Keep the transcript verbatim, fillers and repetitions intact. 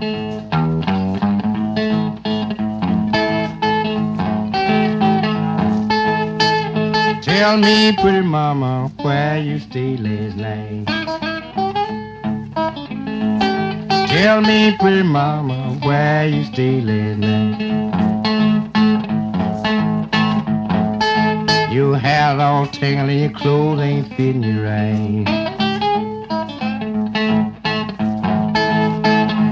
Tell me, pretty mama, where you stay last night. Tell me, pretty mama, where you stay last night. Your hair's all tingling, your clothes ain't fitting you right.